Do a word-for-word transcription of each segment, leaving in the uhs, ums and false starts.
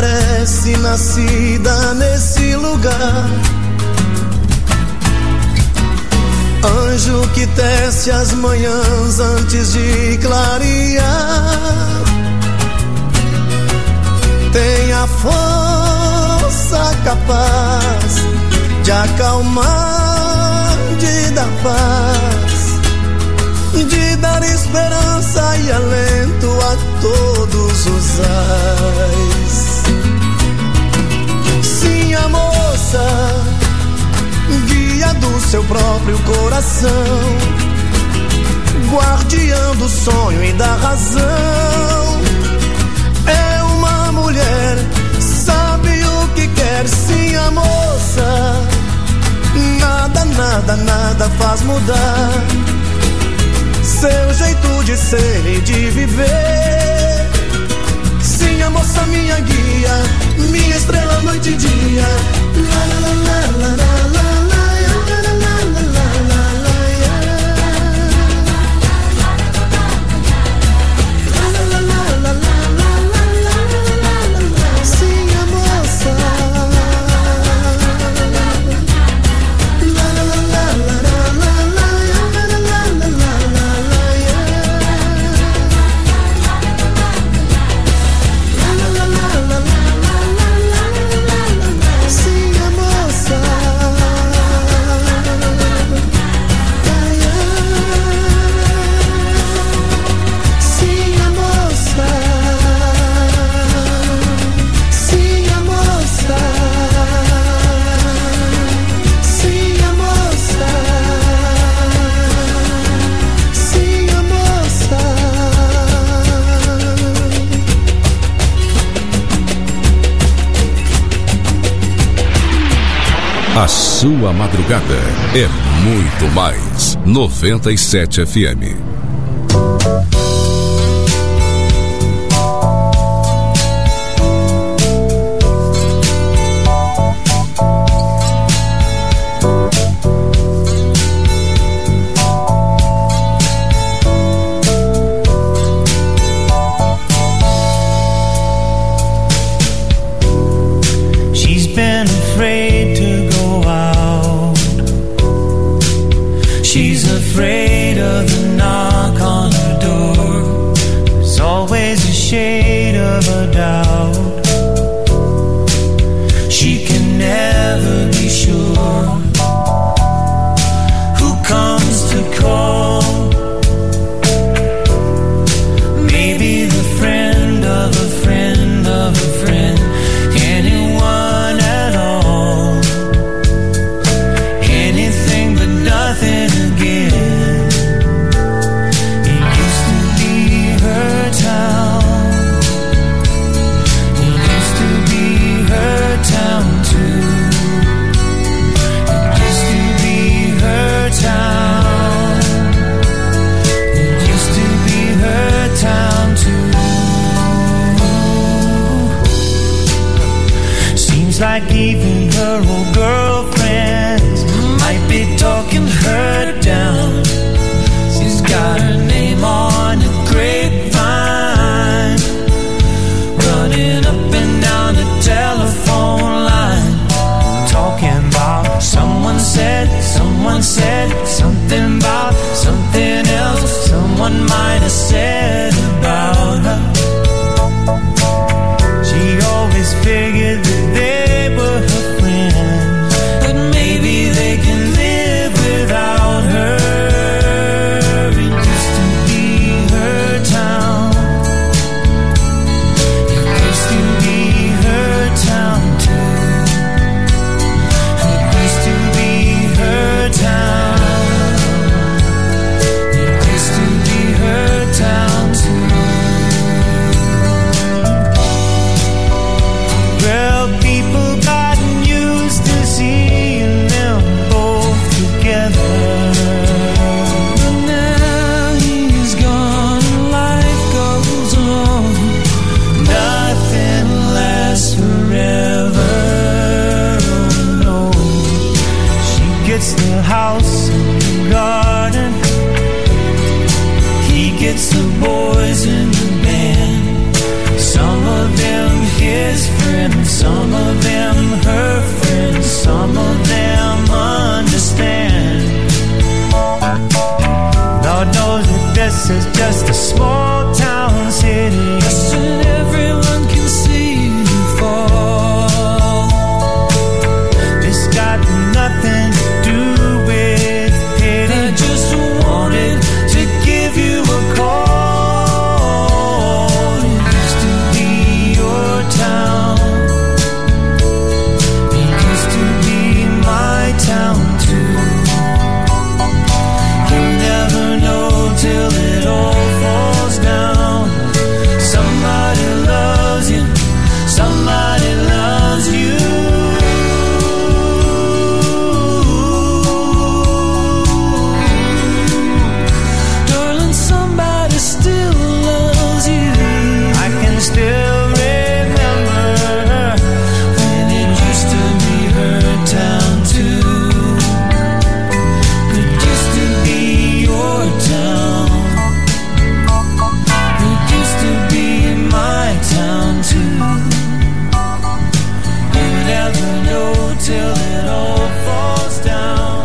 parece nascida nesse lugar. Anjo que tece as manhãs antes de clarear. Tem a força capaz de acalmar, de dar paz, de dar esperança e alento a todos os ais. Sim, a moça, guia do seu próprio coração, guardiã do sonho e da razão. É uma mulher, sabe o que quer. Sim, a moça, nada, nada, nada faz mudar seu jeito de ser e de viver. Sim, a moça, minha guia, minha estrela noite e dia. La la la la la la la. A sua madrugada é muito mais. noventa e sete F M. Like even her old girlfriends might be talking her down. She's got her name on a grapevine, running up and down the telephone line, talking about someone said, someone said something about something else someone might have said about her. She always figured that they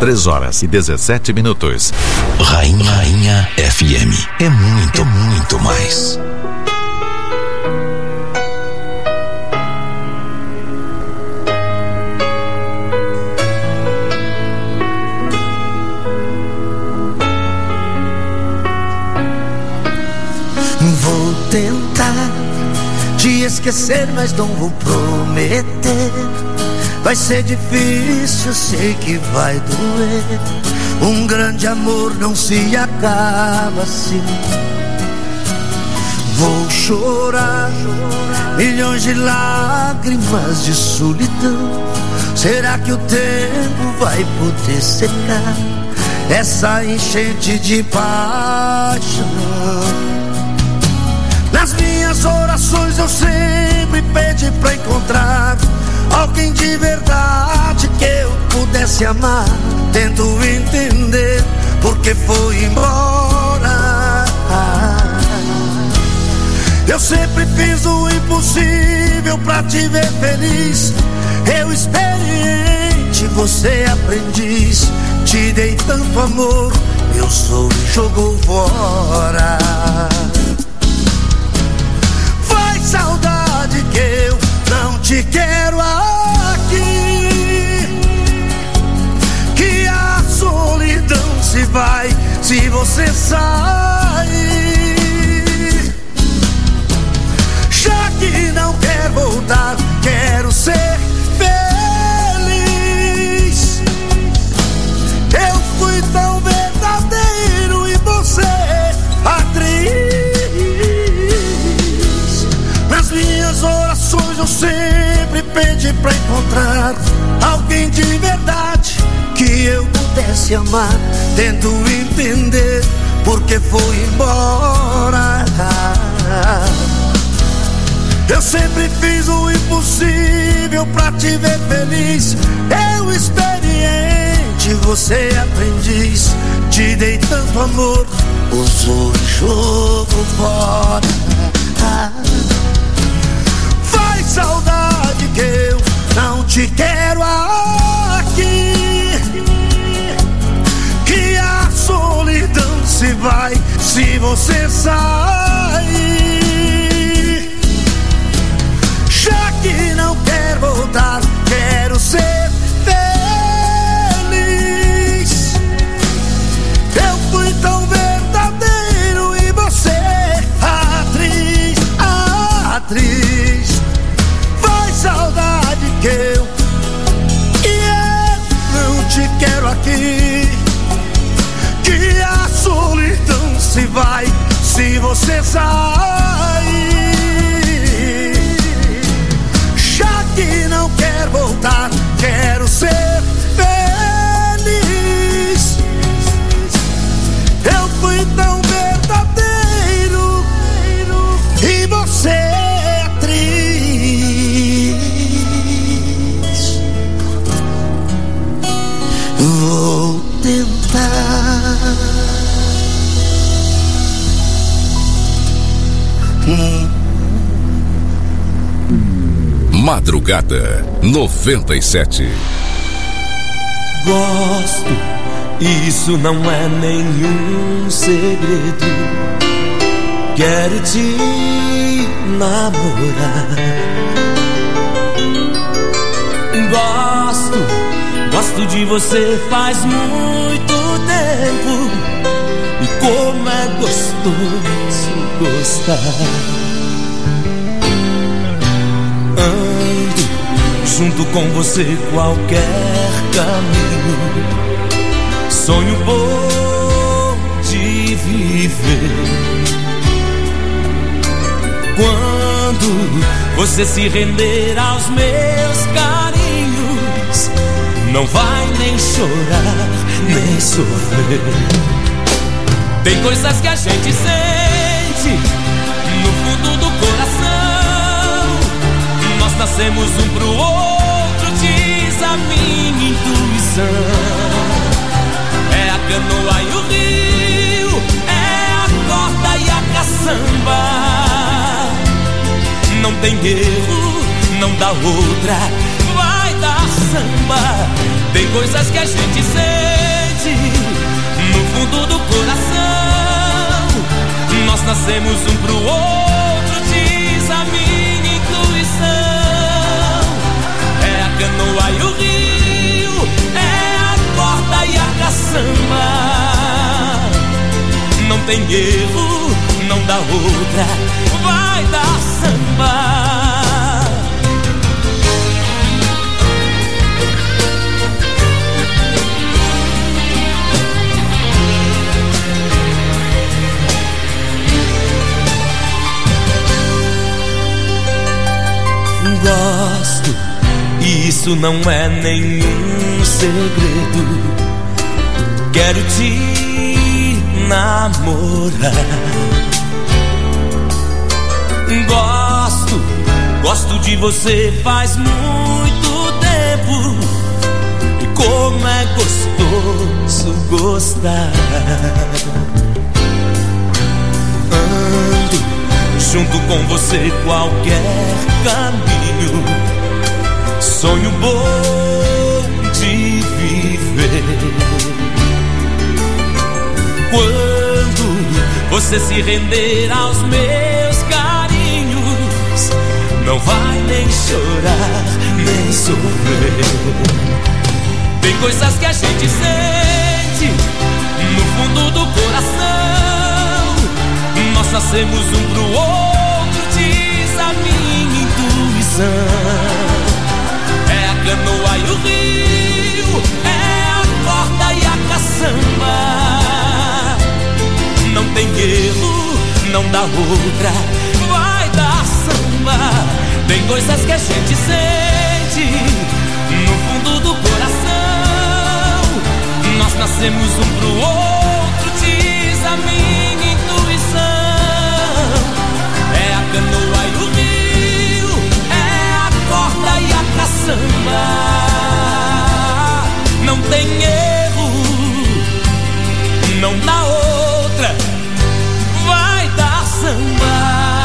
três horas e dezessete minutos. Rainha, Rainha F M. É muito, muito mais. Vou tentar te esquecer, mas não vou prometer. Vai ser difícil, sei que vai doer. Um grande amor não se acaba assim. Vou chorar milhões de lágrimas de solidão. Será que o tempo vai poder secar essa enchente de paixão? Nas minhas orações eu sempre pedi pra encontrar alguém de verdade que eu pudesse amar. Tento entender porque foi embora. Eu sempre fiz o impossível pra te ver feliz. Eu experiente, você aprendiz. Te dei tanto amor, meu sonho jogou fora. Saudade que eu não te quero aqui, que a solidão se vai se você sair. Já que não quer voltar, quero ser feliz. Eu fui tão verdadeiro e você atriz. Minhas orações eu sempre pedi pra encontrar alguém de verdade que eu pudesse amar. Tento entender porque foi embora. Eu sempre fiz o impossível pra te ver feliz. Eu experiente, você aprendiz. Te dei tanto amor, usou e jogou fora. Saudade que eu não te quero aqui, que a solidão se vai se você sair. Já que não quer voltar, quero ser feliz. Eu fui tão verdadeiro e você atriz, atriz. Saudade que eu e eu não te quero aqui, que a solidão se vai se você sair. Já que não quer voltar, quero ser feliz. Eu fui tão verdadeiro e você vou tentar. Hum. Madrugada noventa e sete. Gosto, isso não é nenhum segredo. Quero te namorar. Gosto, gosto de você faz muito tempo. E como é gostoso gostar. Ando junto com você qualquer caminho. Sonho bom de viver. Quando você se render aos meus carinhos, não vai nem chorar, nem sofrer. Tem coisas que a gente sente no fundo do coração. Nós nascemos um pro outro, diz a minha intuição. É a canoa e o rio, é a corda e a caçamba. Não tem erro, não dá outra, vai dar samba. Tem coisas que a gente sente no fundo do coração. Nós nascemos um pro outro, diz a minha intuição. É a canoa e o rio, é a corda e a caçamba. Não tem erro, não dá outra, vai dar samba. Gosto, isso não é nenhum segredo. Quero te namorar. Gosto, gosto de você faz muito tempo. E como é gostoso gostar. Ando junto com você qualquer caminho. Sonho bom de viver. Quando você se render aos meus carinhos, não vai nem chorar, nem sofrer. Tem coisas que a gente sente no fundo do coração. Nós nascemos um pro outro, diz a minha intuição. É a canoa e o rio, é a corda e a caçamba. Não tem erro, não dá outra, vai dar samba. Tem coisas que a gente sente no fundo do coração. Nós nascemos um pro outro, diz a minha intuição. É a canoa e o rio, é a corda e a caçamba. Não tem erro, não dá outra, vai dar samba.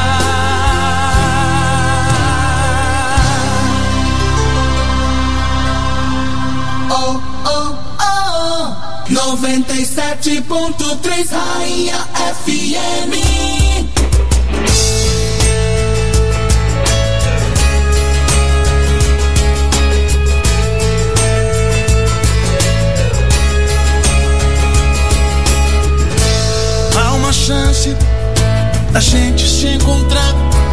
Oh, oh, oh, noventa e sete ponto três Rainha F M. Há uma chance da gente se encontrar,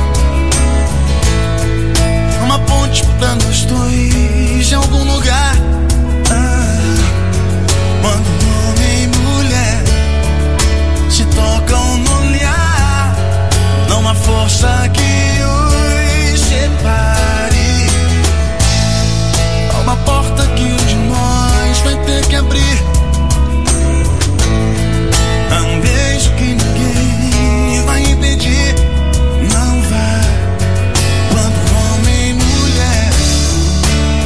uma ponte pra nós dois em algum lugar. Ah, quando homem e mulher se tocam no olhar, não há força que os separe. Há uma porta que um de nós vai ter que abrir. Há um beijo que ninguém vai impedir. Não vai. Quando homem e mulher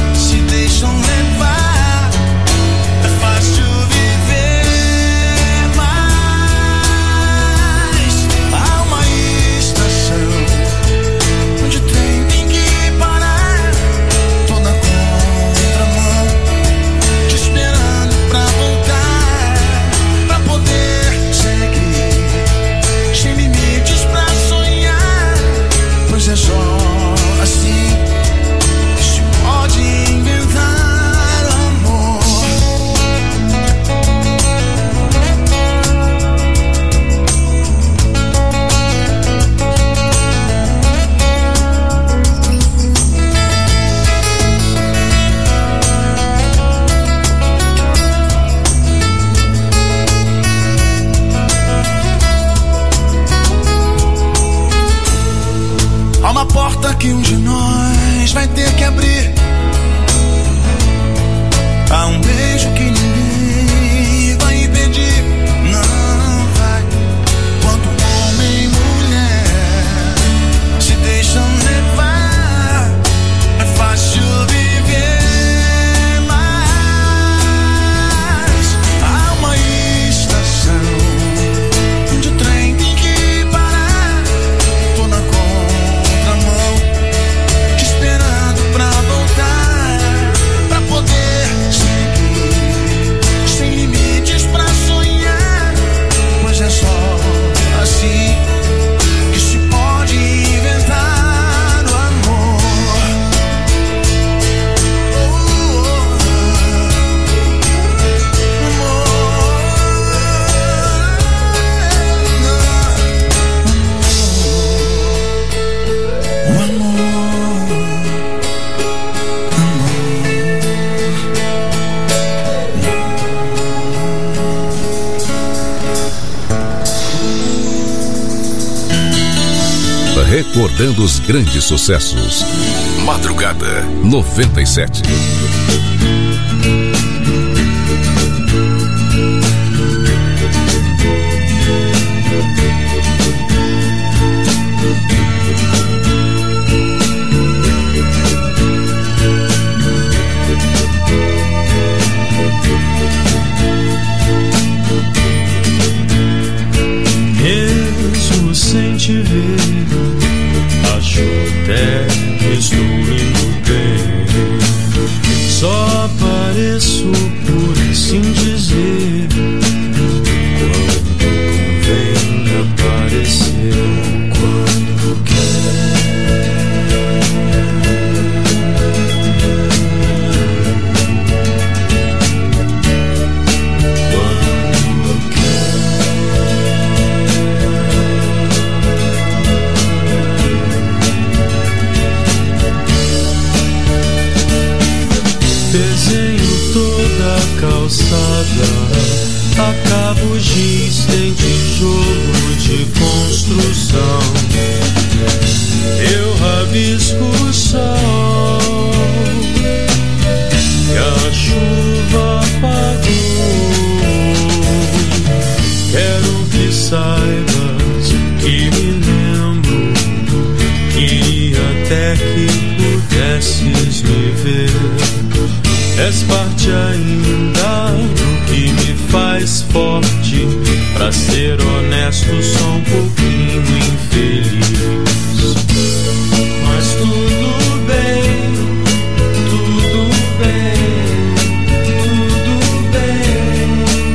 recordando os grandes sucessos. Madrugada noventa e sete. Mesmo sem te ver, acho até que estou indo bem. Só apareço por assim dizer, quando convém aparecer, quando quer. Quando quer. Desenho toda a calçada, acabo giz, tem tijolo de construção. Eu rabisco o sol que a chuva apagou. Quero que saibas que me lembro, queria até que pudesses me ver. És parte ainda do que me faz forte. Pra ser honesto, sou um pouquinho infeliz. Mas tudo bem, tudo bem, tudo bem.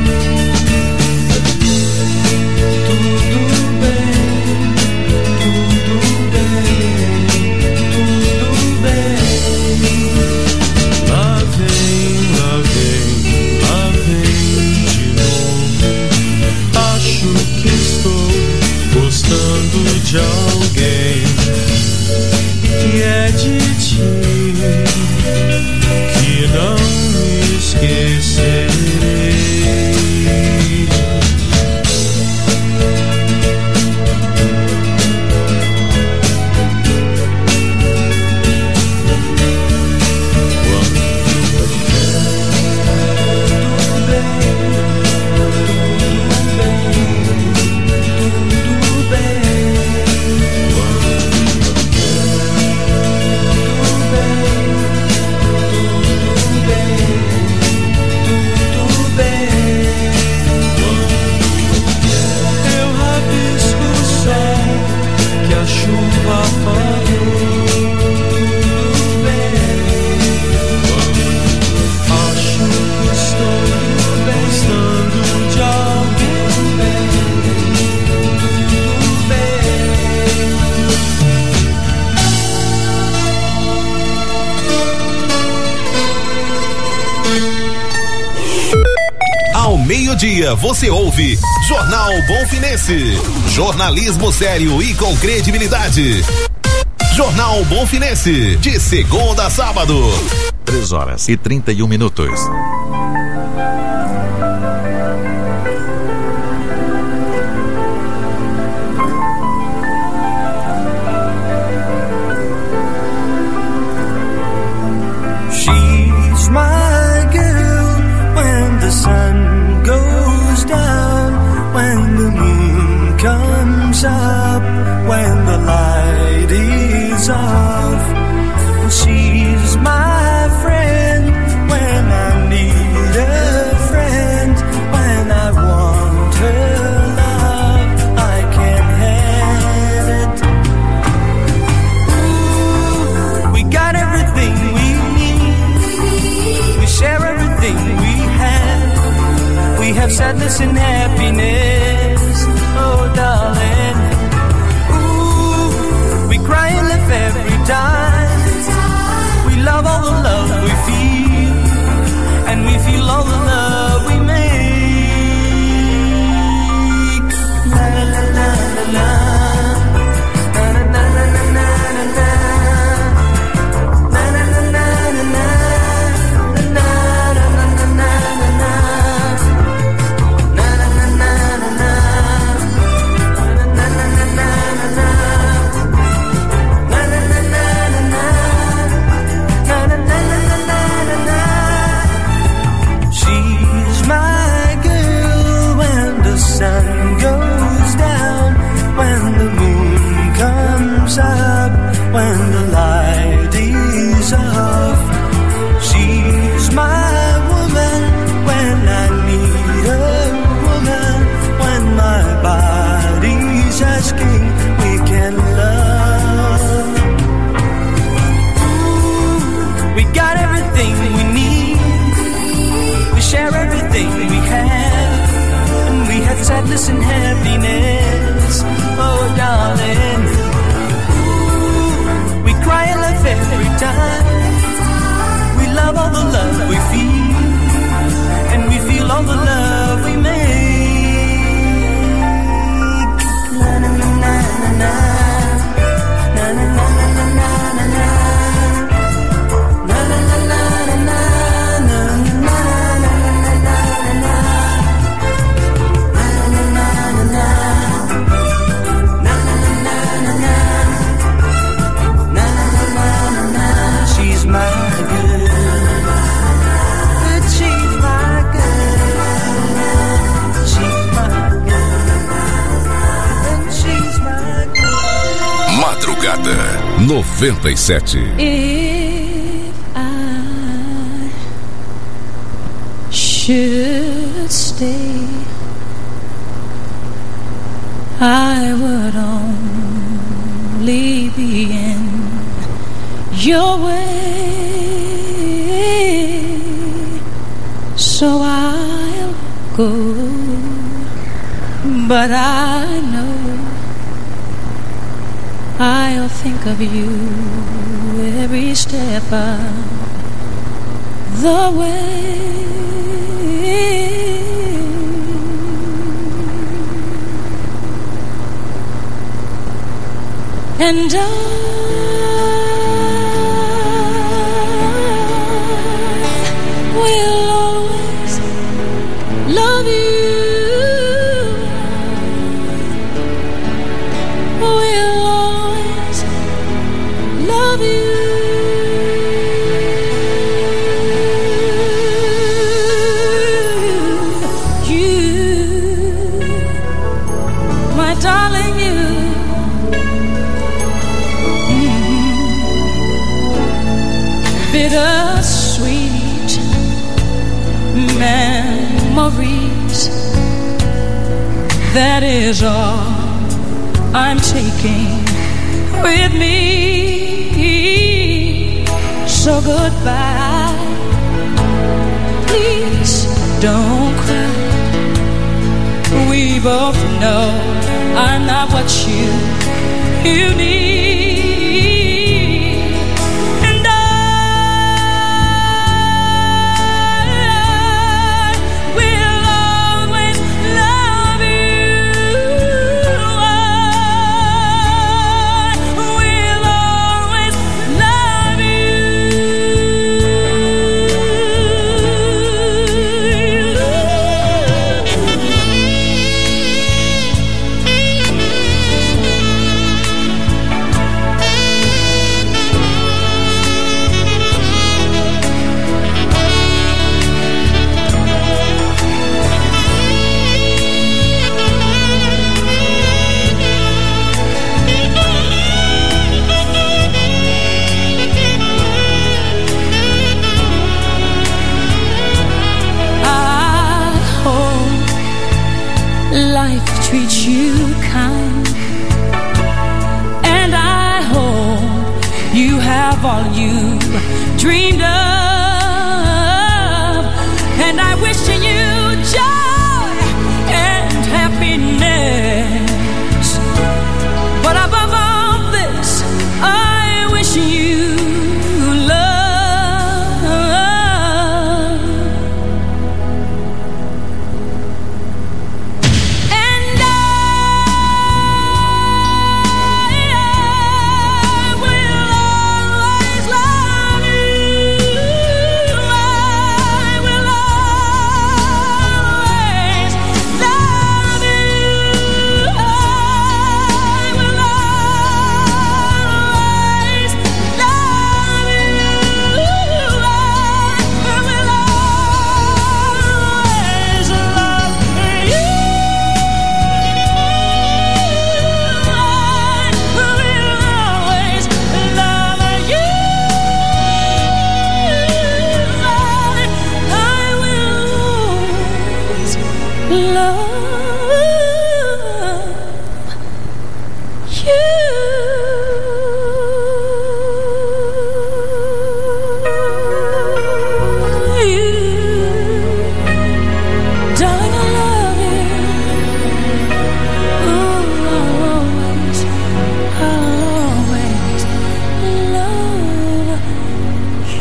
Tudo bem, tudo bem, tudo bem. Lá vem, lá vem, lá vem de novo. Acho que estou gostando de alguém, e é de ti que não me esquecerei. Meio-dia você ouve Jornal Bonfinense. Jornalismo sério e com credibilidade. Jornal Bonfinense, de segunda a sábado. Três horas e trinta e um minutos. She's my girl when the sun goes down, when the moon comes up, when the light is off. She's my friend when I need a friend, when I want her love, I can have it. Ooh, we got everything we need, we share everything we have, we have sadness and happiness, oh darling. Ooh, we cry and laugh every time, we love all the love we feel, and we feel all the love we make. La la la la la la. Na We got everything we need. We share everything we have. And we have sadness and happiness. Oh, darling. Ooh, we cry and laugh every time. We love all the love we feel. And we feel all the love we make. Na na na na na. Na na na na na na na. Na na na na na na. Na na na na na. Na na na na na. Na na na na na. Na na na na. She's my girl. She's my girl. She's my girl. She's my girl. Madrugada noventa e sete. If I should stay, I would only be in your way, so I'll go, but I know I'll think of you every step of the way. And I will always love you. Will always love you. You, my darling, you. Bittersweet memories, that is all I'm taking with me. So goodbye, please don't cry. We both know I'm not what you, you need. Treat you kind, and I hope you have all you dreamed of, and I wish you joy and happiness, but above all this I wish you love. And I will always love you.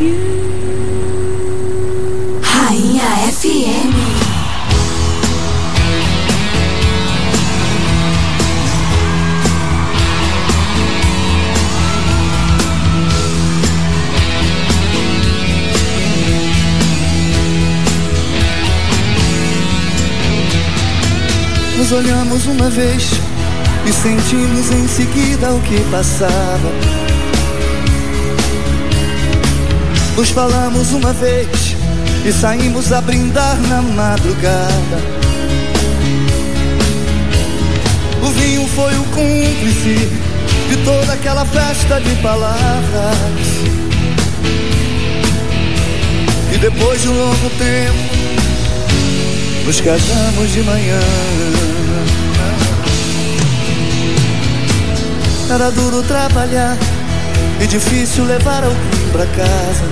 you. Rainha F M. Nos olhamos uma vez e sentimos em seguida o que passava. Nos falamos uma vez e saímos a brindar na madrugada. O vinho foi o cúmplice de toda aquela festa de palavras. E depois de um longo tempo nos casamos de manhã. Era duro trabalhar e difícil levar alguém pra casa.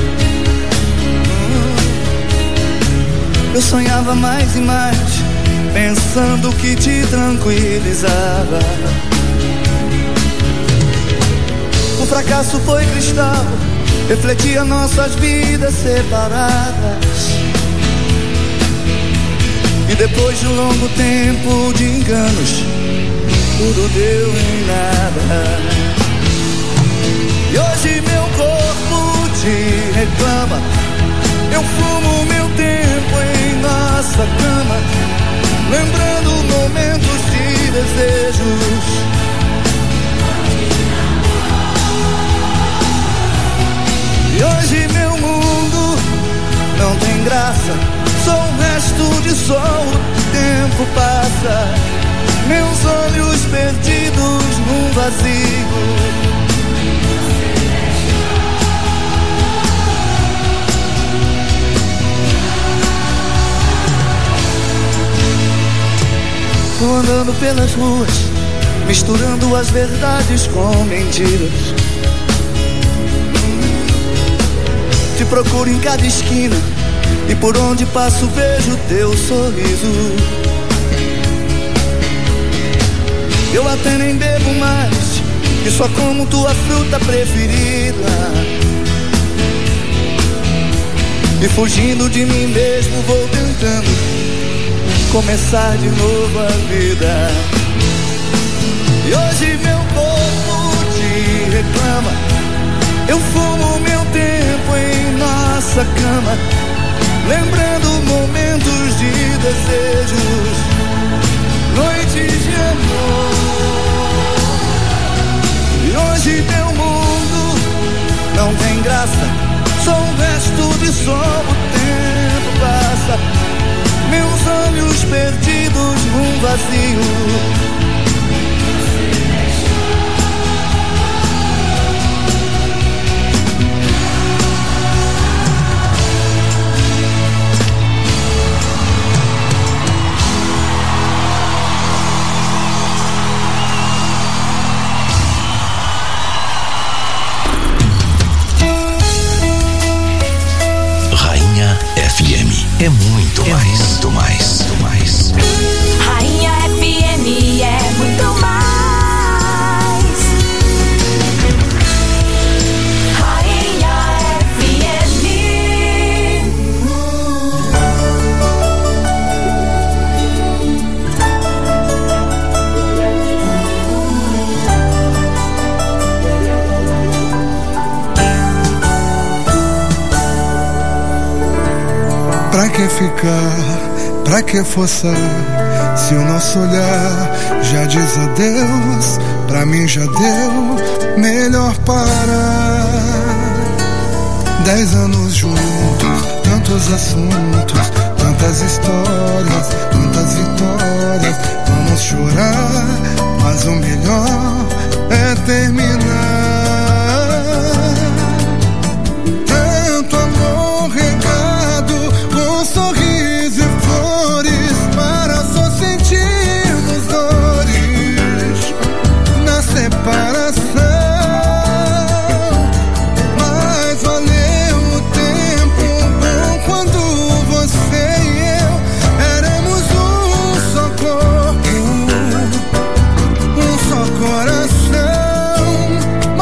Eu sonhava mais e mais, pensando que te tranquilizava. O fracasso foi cristal, refletia nossas vidas separadas. E depois de um longo tempo de enganos, tudo deu em nada. E hoje meu corpo te reclama. Eu fumo meu tempo em nossa cama, lembrando momentos de desejos. E hoje meu mundo não tem graça, sou um resto de sol, o tempo passa, meus olhos perdidos num vazio. Tô andando pelas ruas, misturando as verdades com mentiras. Te procuro em cada esquina e por onde passo vejo teu sorriso. Eu até nem bebo mais e só como tua fruta preferida. E fugindo de mim mesmo vou tentando começar de novo a vida. E hoje meu corpo te reclama. Eu fumo meu tempo em nossa cama, lembrando momentos de desejos, noites de amor. E hoje meu mundo não tem graça, sou um resto de sol, o tempo passa, meus olhos perdidos num vazio. Rainha F M é muito mais, muito mais, muito mais. Rainha F M é muito mais. Rainha F M. Pra que ficar, pra que forçar, se o nosso olhar já diz adeus, pra mim já deu, melhor parar. Dez anos juntos, tantos assuntos, tantas histórias, tantas vitórias. Vamos chorar, mas o melhor é terminar. Tanto amor regado com sorriso e flores, para só sentirmos dores na separação. Mas valeu o tempo bom quando você e eu éramos um só corpo, um só coração.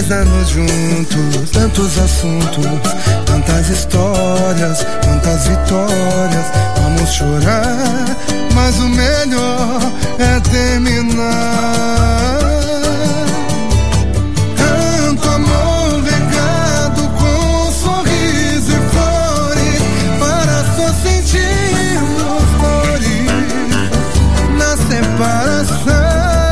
Dez anos juntos, tantos assuntos, tantas histórias, quantas vitórias. Vamos chorar, mas o melhor é terminar. Tanto amor regado com sorriso e flores, para só sentirmos dores na separação.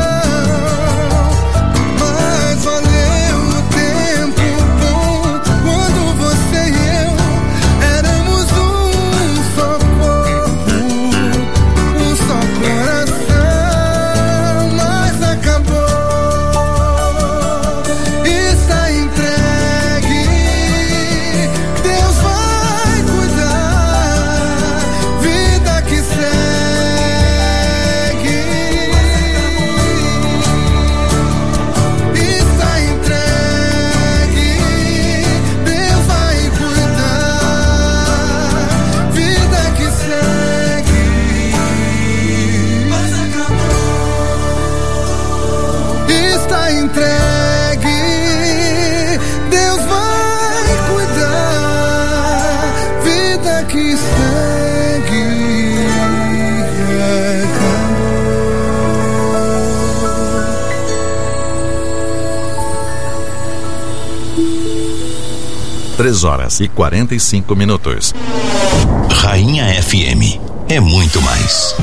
Três horas e quarenta e cinco minutos. Rainha F M é muito mais.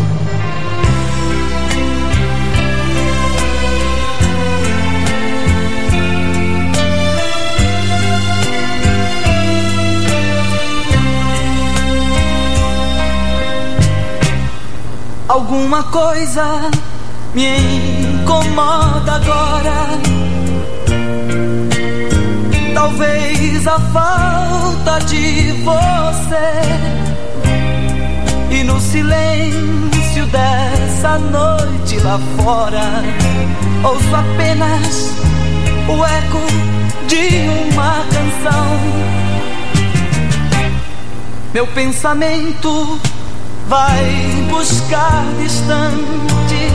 Alguma coisa me incomoda agora. Talvez a falta de você. E no silêncio dessa noite lá fora, ouço apenas o eco de uma canção. Meu pensamento vai buscar distante,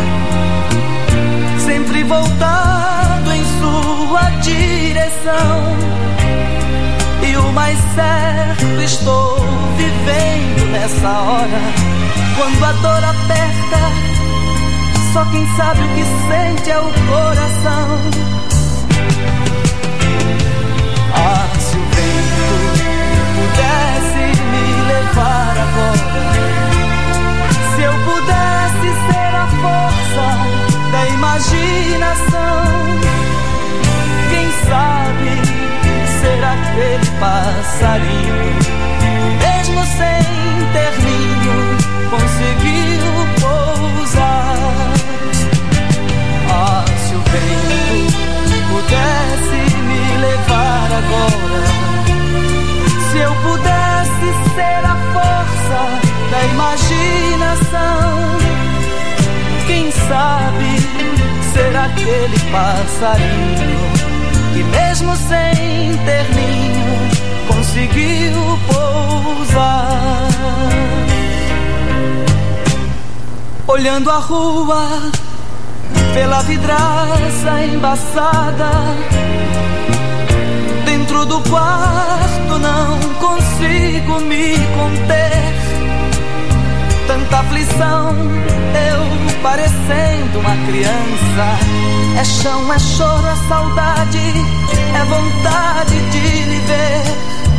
sempre voltado em sua direção. E o mais certo estou vivendo nessa hora, quando a dor aperta, só quem sabe o que sente é o coração. Ah, se o vento pudesse me levar agora, se eu pudesse ser a força da imaginação, quem sabe ser aquele passarinho, mesmo sem ter ninho, conseguiu pousar. Ah, se o vento pudesse me levar agora, se eu pudesse ser a força da imaginação, quem sabe ser aquele passarinho que mesmo sem ter ninho conseguiu pousar. Olhando a rua pela vidraça embaçada, dentro do quarto não consigo me conter. Tanta aflição, eu parecendo uma criança. É chão, é choro, é saudade, é vontade de lhe ver.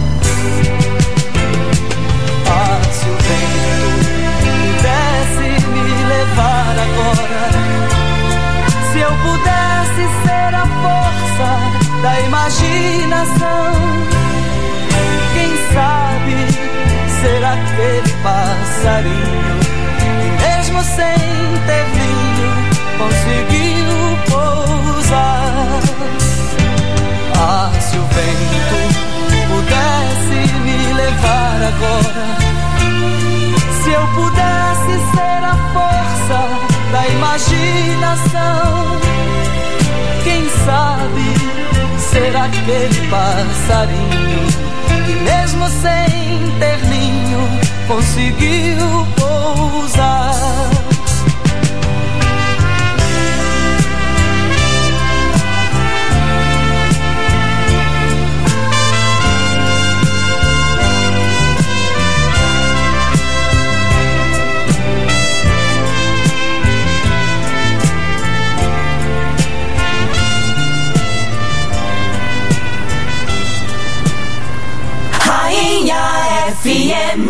Ah, se o vento pudesse me levar agora, se eu pudesse ser a força da imaginação, quem sabe ser aquele passarinho que mesmo sem ter ninho conseguiu pousar. Ah, se o vento pudesse me levar agora, se eu pudesse ser a força da imaginação, quem sabe ser aquele passarinho que mesmo sem ter ninho conseguiu pousar.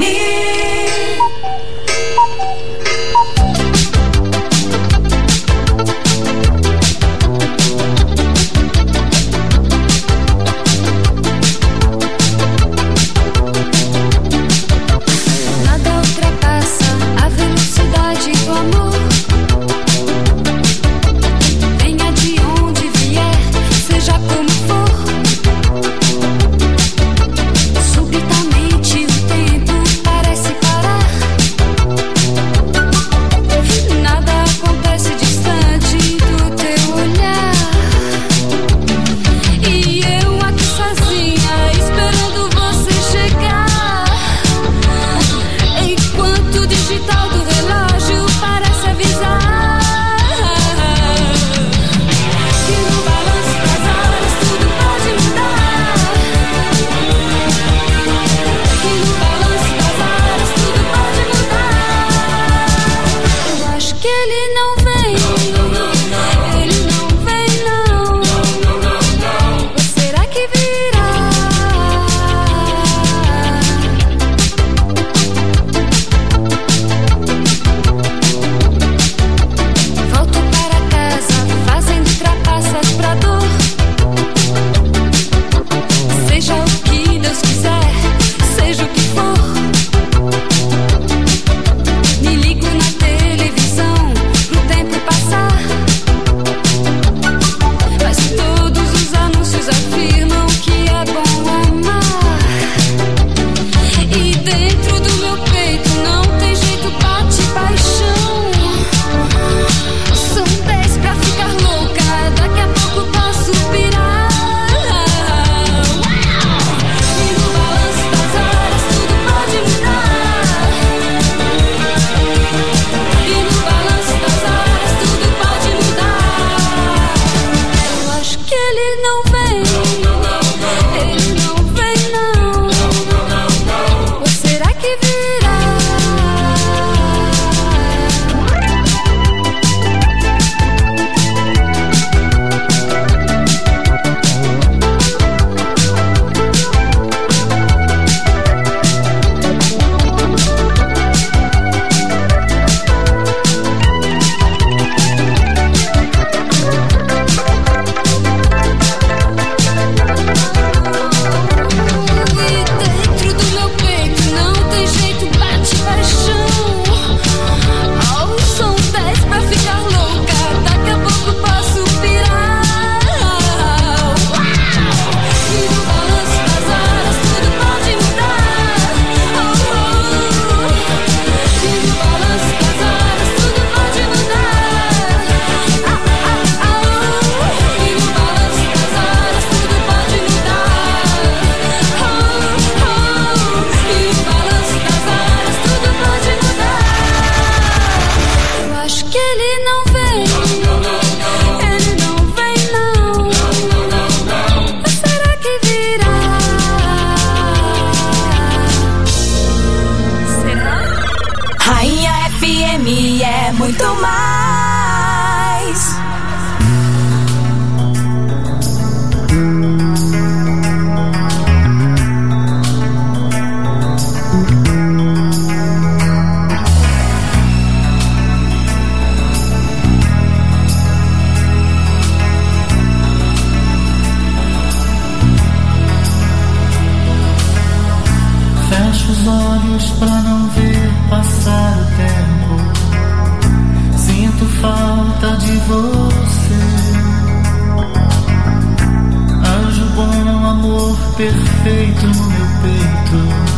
Perfeito no meu peito,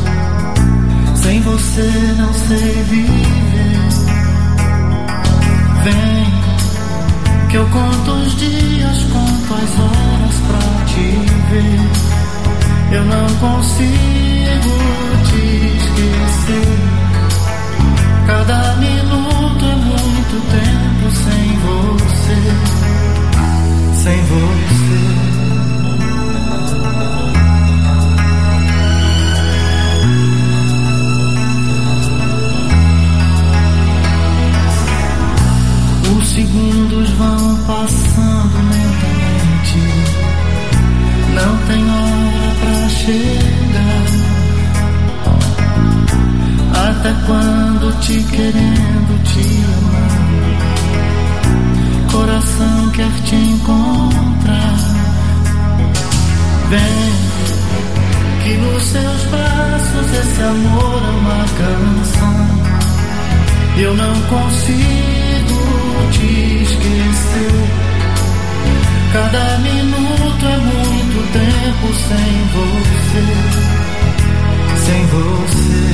sem você não sei viver. Vem, que eu conto os dias, conto as horas pra te ver. Eu não consigo te esquecer. Cada minuto é muito tempo sem você, sem você. Os segundos vão passando lentamente, não tem hora pra chegar. até quando te querendo, te amando, coração quer te encontrar. Vem, que nos seus braços esse amor é uma canção. Eu não consigo te esquecer. Cada minuto é muito tempo sem você, sem você.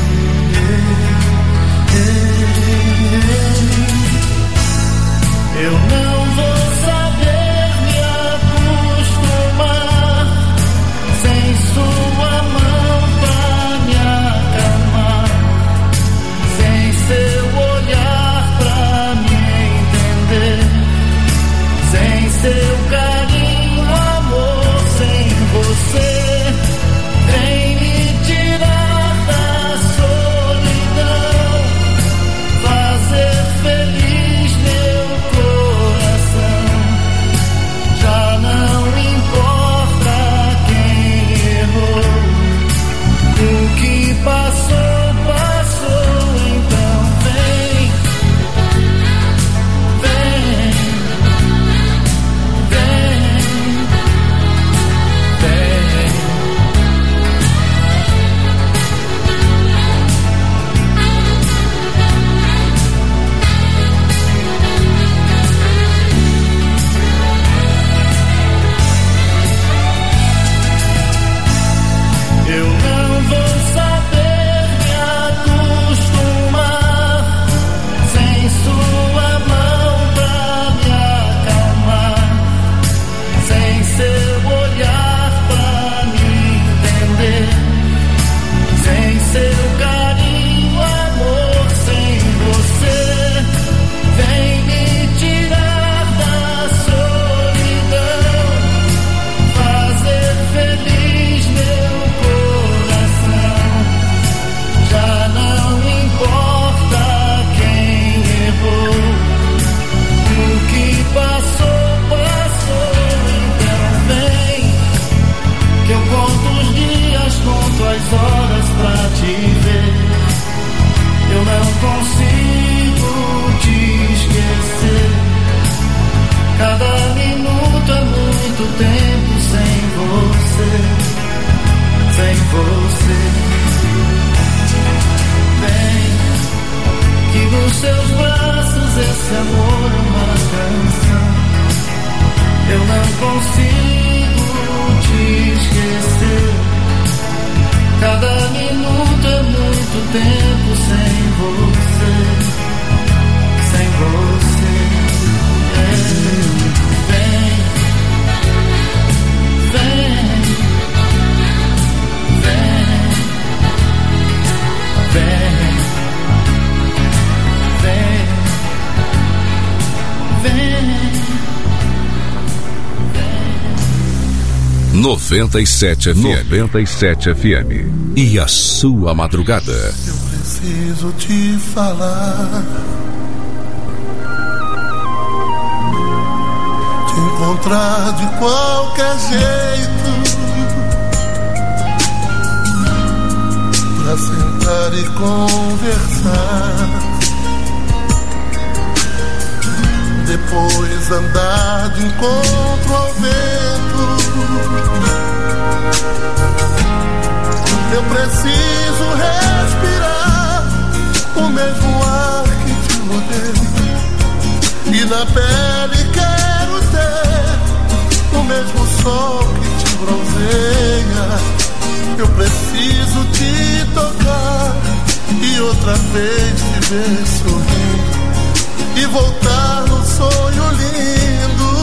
Eu não vou saber me acostumar sem sua mão pra me acalmar, sem seu olhar pra me entender, sem seu carinho, amor, sem você. Vem me tirar da solidão, fazer feliz meu coração. Já não importa quem errou, o que passou, passou. Então vem, vem, vem, vem. Eu não vou saber me acostumar sem sua mão pra me acalmar, sem seu olhar pra me entender, sem seu carinho, amor, sem você. Vem me tirar da solidão, fazer feliz meu coração. Já não importa quem errou, o que passou, passou. Então vem, que eu conto os dias, conto as horas pra te ver. Eu não consigo te esquecer. Cada minuto é muito tempo sem você, sem você. Vem, que nos seus braços esse amor é uma canção. Eu não consigo te esquecer. Cada minuto é muito tempo sem você, sem você. Vem, vem, vem, vem, vem, vem. noventa e sete F M. noventa e sete F M. E a sua madrugada. Eu preciso te falar, te encontrar de qualquer jeito, pra sentar e conversar, depois andar de encontro ao vento. Eu preciso respirar o mesmo ar que te mudei, e na pele quero ter o mesmo sol que te bronzeia. Eu preciso te tocar e outra vez te ver sorrindo e voltar no sonho lindo.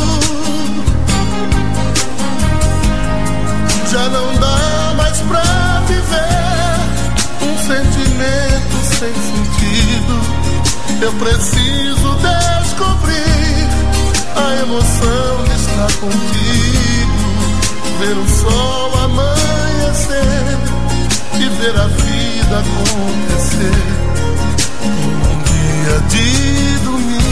Já não dá mais pra viver um sentimento sem sentido. Eu preciso descobrir a emoção de estar contigo, ver o sol amanhecer e ver a vida acontecer um dia de domingo.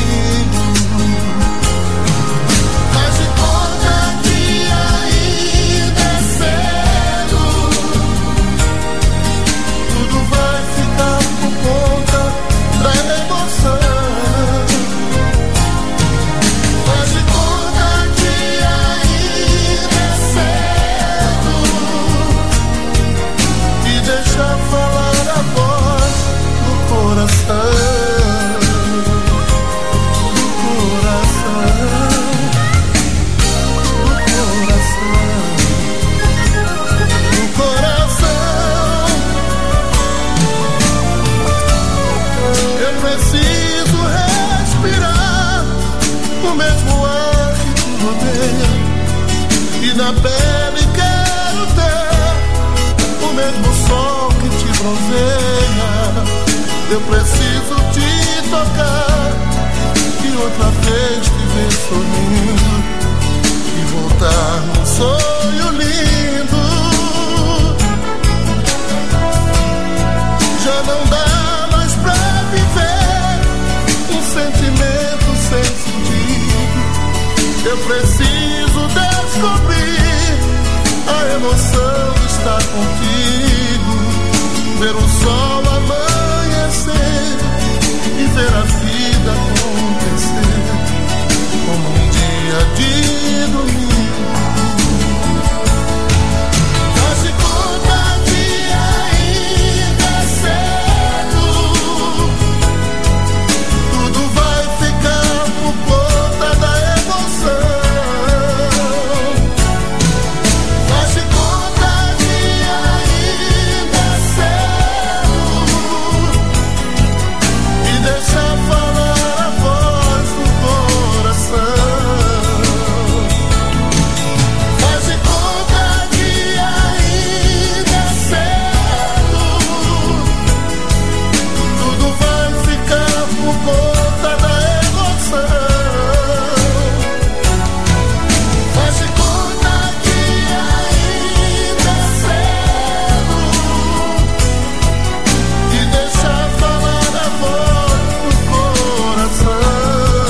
Mas de conta que ainda é cedo, tudo vai ficar um o mesmo ar que te rodeia, e na pele quero ter o mesmo sol que te bronzeia. Eu preciso te tocar e outra vez te ver sorrindo e voltar num sonho lindo. Já não dá mais pra viver um sentimento sem sentido. Eu preciso descobrir a emoção de estar contigo, ver o sol amanhecer e ver a vida acontecer como um dia de domingo. Faz de conta que ainda é cedo, tudo vai ficar por conta da emoção. Faz de conta que ainda é cedo e deixa falar a voz do coração. Faz de conta que ainda é cedo, tudo vai ficar por conta da emoção. Faz de conta que ainda é cedo e deixa falar a voz do coração.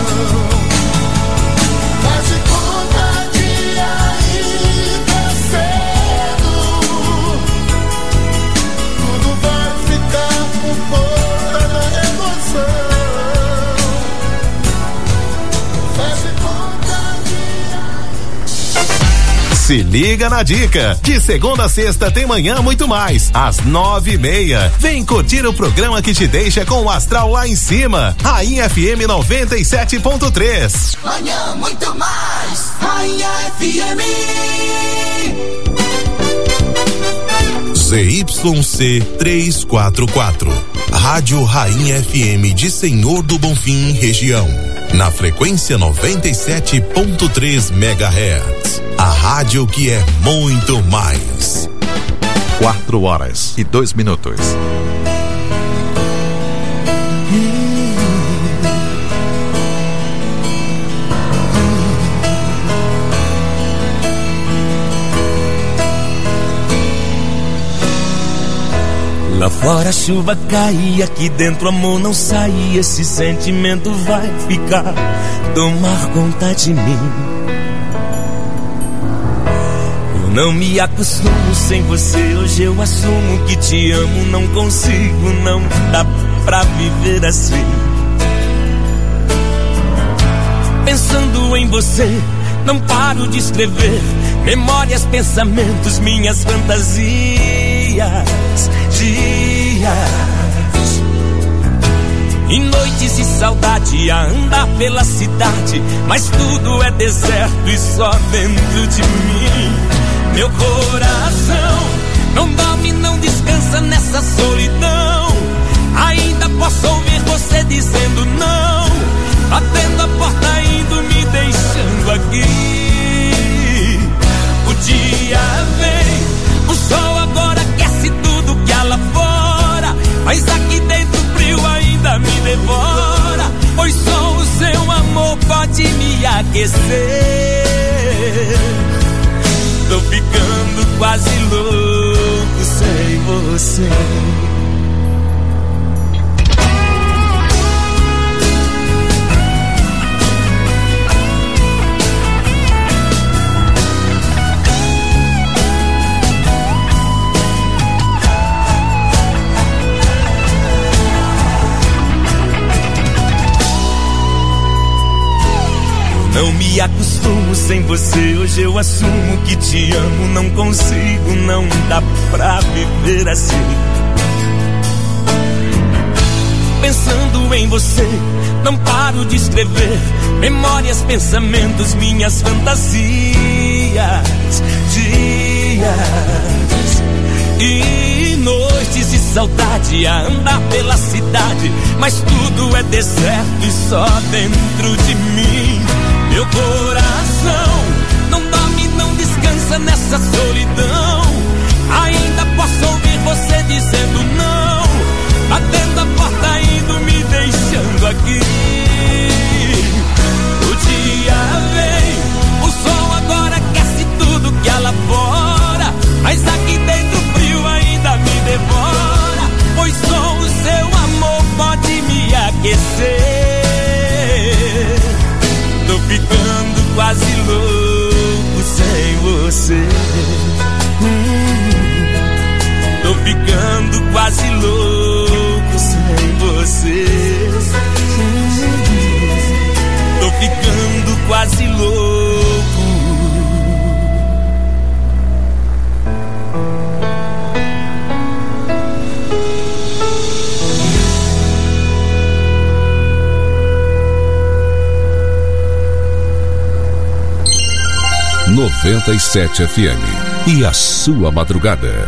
Faz de conta que ainda é cedo, tudo vai ficar por conta da emoção. Faz de conta Se liga na dica. De segunda a sexta tem Manhã Muito Mais, às nove e meia. Vem curtir o programa que te deixa com o astral lá em cima. Rainha F M noventa e sete ponto três. Manhã Muito Mais, Rainha F M. Z Y C trezentos e quarenta e quatro, Rádio Rainha F M de Senhor do Bonfim, região. Na frequência noventa e sete ponto três megahertz. A rádio que é muito mais. Quatro horas e dois minutos. Lá fora a chuva cai, aqui dentro o amor não sai. Esse sentimento vai ficar, tomar conta de mim. Eu não me acostumo sem você, hoje eu assumo que te amo. Não consigo, não dá pra viver assim. Pensando em você, não paro de escrever memórias, pensamentos, minhas fantasias, dias e noites de saudade a andar pela cidade, mas tudo é deserto e só dentro de mim. Meu coração não dorme, não descansa nessa solidão. Ainda posso ouvir você dizendo não, batendo a porta, indo, me deixando aqui. O dia vem, o sol agora aquece tudo que há lá fora, mas aqui dentro o frio ainda me devora, pois só o seu amor pode me aquecer. Tô ficando quase louco sem você. Não me acostumo sem você, hoje eu assumo que te amo. Não consigo, não dá pra viver assim. Pensando em você, não paro de escrever memórias, pensamentos, minhas fantasias, dias e noites. noites de saudade a andar pela cidade, mas tudo é deserto e só dentro de mim. Meu coração não dorme, não descansa nessa solidão. Ainda posso ouvir você dizendo não, batendo a porta, indo, me deixando aqui. O dia vem, o sol agora aquece tudo que há lá fora, mas aqui dentro o frio ainda me devora, pois só o seu amor pode me aquecer. Tô ficando quase louco sem você. hum, Tô ficando quase louco sem você. hum, Tô ficando quase louco. noventa e sete F M e a sua madrugada.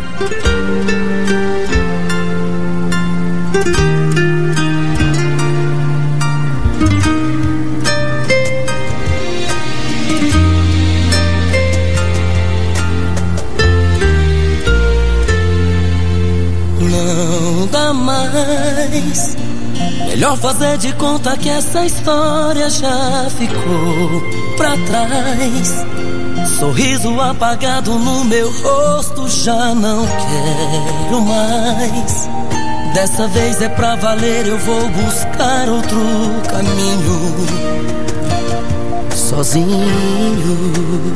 Não dá mais, melhor fazer de conta que essa história já ficou pra trás. Sorriso apagado no meu rosto, já não quero mais. Dessa vez é pra valer, eu vou buscar outro caminho, sozinho.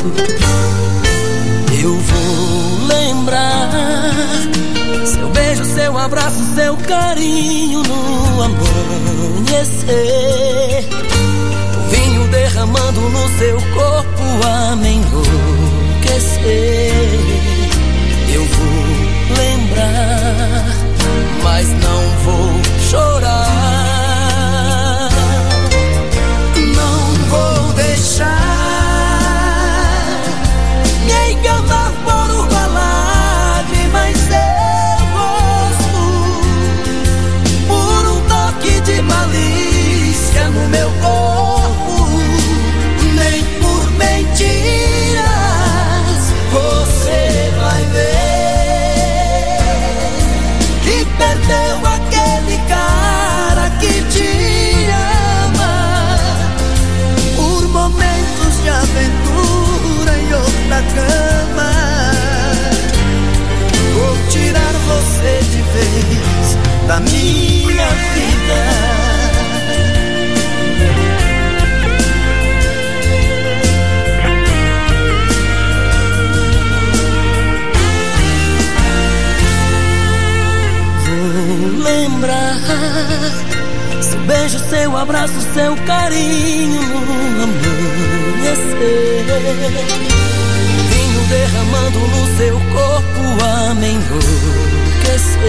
Eu vou lembrar seu beijo, seu abraço, seu carinho no amanhecer. O vinho derramando no seu corpo a me enlouquecer. Eu vou lembrar, mas não vou chorar. Não vou deixar me enganar por uma lágrima em seu rosto, por um toque de malícia no meu corpo, nem por mentiras. Você vai ver que perdeu aquele cara que te ama, por momentos de aventura em outra cama. Vou tirar você de vez da minha vida. Lembrar seu beijo, seu abraço, seu carinho no amanhecer. Vinho derramando no seu corpo a me enlouquecer.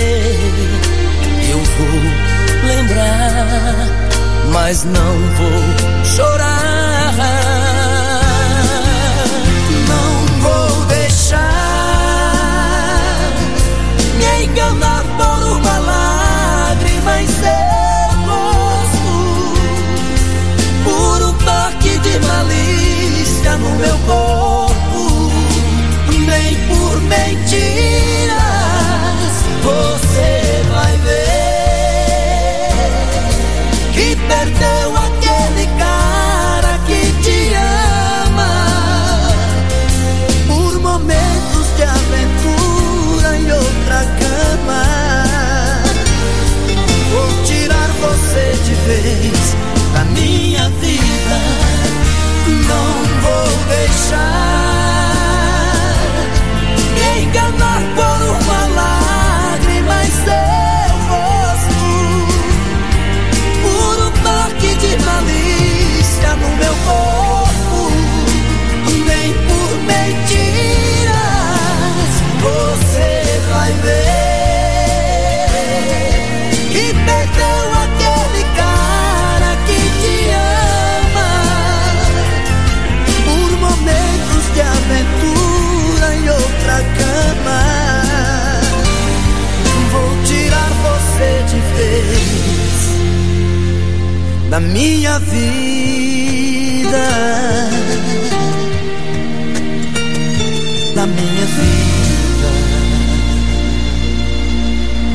Eu vou lembrar, mas não vou chorar. Não vou deixar me enganar por uma lágrima em seu rosto, por um toque de malícia no meu corpo, nem por mentiras. Você vai ver que perdeu aquele cara que te na minha vida, na minha vida.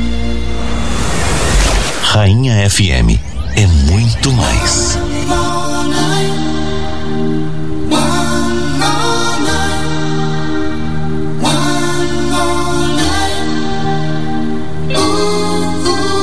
Rainha F M é muito mais.